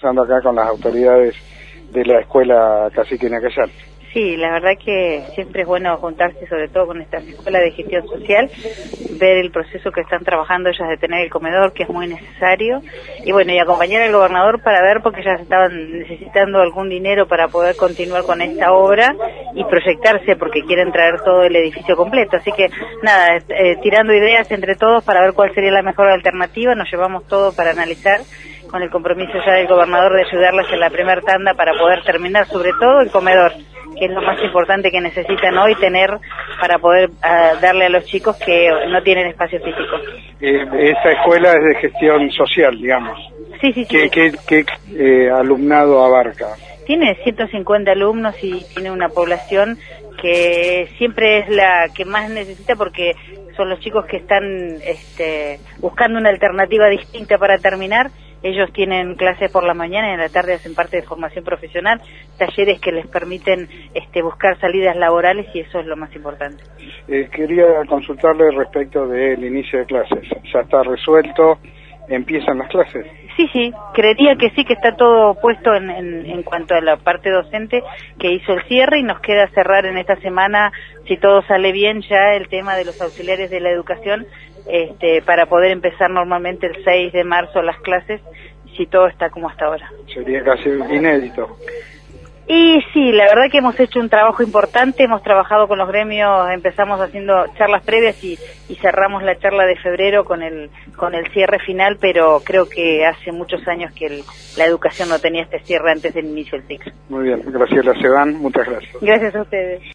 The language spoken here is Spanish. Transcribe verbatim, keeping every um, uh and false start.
Estando acá con las autoridades de la escuela Cacique Nacayal. Sí, la verdad que siempre es bueno juntarse, sobre todo con estas escuelas de gestión social, ver el proceso que están trabajando ellas de tener el comedor, que es muy necesario, y bueno, y acompañar al gobernador para ver, porque ellas estaban necesitando algún dinero para poder continuar con esta obra y proyectarse, porque quieren traer todo el edificio completo. Así que nada, eh, tirando ideas entre todos para ver cuál sería la mejor alternativa, nos llevamos todo para analizar, con el compromiso ya del gobernador de ayudarlas en la primera tanda para poder terminar, sobre todo el comedor, que es lo más importante que necesitan hoy tener para poder uh, darle a los chicos que no tienen espacio físico. Eh, esta escuela es de gestión social, digamos. Sí, sí, sí. ¿Qué, qué, qué eh, alumnado abarca? Tiene ciento cincuenta alumnos y tiene una población que siempre es la que más necesita, porque son los chicos que están este, buscando una alternativa distinta para terminar. Ellos tienen clases por la mañana y en la tarde hacen parte de formación profesional, talleres que les permiten este, buscar salidas laborales, y eso es lo más importante. Eh, quería consultarle respecto del inicio de clases. ¿Ya está resuelto? ¿Empiezan las clases? Sí, sí, creería que sí, que está todo puesto en, en, en cuanto a la parte docente que hizo el cierre, y nos queda cerrar en esta semana, si todo sale bien, ya el tema de los auxiliares de la educación, este, para poder empezar normalmente el seis de marzo las clases, si todo está como hasta ahora. Sería casi inédito. Y sí, la verdad que hemos hecho un trabajo importante, hemos trabajado con los gremios, empezamos haciendo charlas previas y, y cerramos la charla de febrero con el con el cierre final, pero creo que hace muchos años que el, la educación no tenía este cierre antes del inicio del ciclo. Muy bien, Graciela Cebán, muchas gracias. Gracias a ustedes.